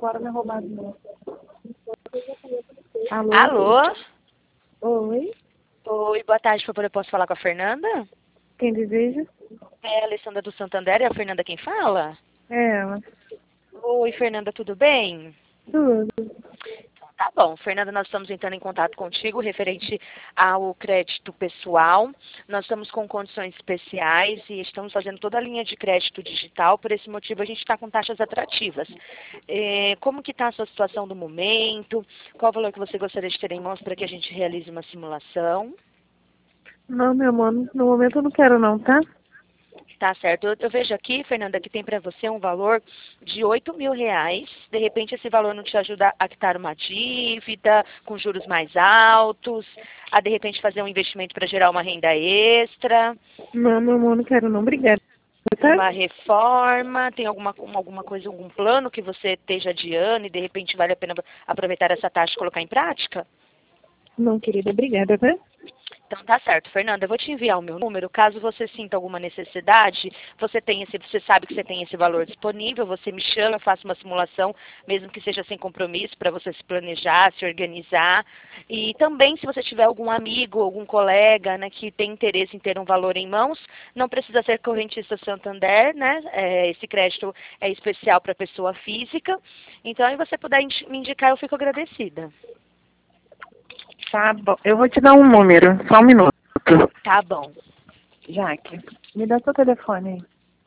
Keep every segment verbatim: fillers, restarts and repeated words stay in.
agora não é roubado, não. Alô? Alô? Oi? Oi, boa tarde, por favor, eu posso falar com a Fernanda? Quem deseja? É a Alessandra do Santander, é a Fernanda quem fala? É ela. Oi, Fernanda, tudo bem? Tudo. Tá bom, Fernanda, nós estamos entrando em contato contigo referente ao crédito pessoal. Nós estamos com condições especiais e estamos fazendo toda a linha de crédito digital. Por esse motivo, a gente está com taxas atrativas. É, como que está a sua situação do momento? Qual o valor que você gostaria de ter em mãos para que a gente realize uma simulação? Não, meu amor, no momento eu não quero não, tá? Tá certo. Eu, eu vejo aqui, Fernanda, que tem para você um valor de oito mil reais. De repente, esse valor não te ajuda a quitar uma dívida com juros mais altos, a de repente fazer um investimento para gerar uma renda extra, Não, meu amor, não quero não. Obrigada, tá? uma reforma, tem alguma, alguma coisa, algum plano que você esteja adiando e de repente vale a pena aproveitar essa taxa e colocar em prática? Não, querida, obrigada, tá? Então tá certo, Fernanda, eu vou te enviar o meu número, caso você sinta alguma necessidade, você tem esse, você sabe que você tem esse valor disponível, você me chama, eu faço uma simulação, mesmo que seja sem compromisso, para você se planejar, se organizar. E também, se você tiver algum amigo, algum colega, né, que tem interesse em ter um valor em mãos, não precisa ser correntista Santander, né? É, esse crédito é especial para pessoa física. Então, aí você puder indi- me indicar, eu fico agradecida. Tá bom. Eu vou te dar um número, só um minuto. Tá bom. Jaque, me dá seu telefone aí.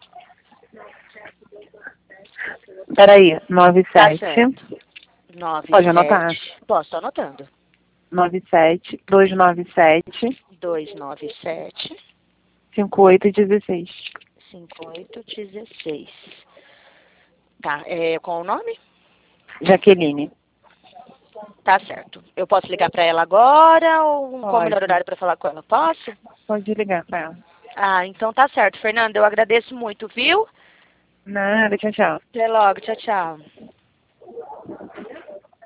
Peraí, nove Tá sete. certo. Nove Pode anotar? sete. Posso, tô anotando. nove sete, dois nove sete, Dois nove sete, cinco oito um seis. cinco oito dezesseis. Tá, é, qual o nome? Jaqueline. Tá certo. Eu posso ligar pra ela agora ou qual o melhor Pode. horário pra falar com ela? Posso? Pode ligar pra ela. Ah, então tá certo, Fernanda. Eu agradeço muito, viu? Nada, tchau, tchau. Até logo. Tchau, tchau.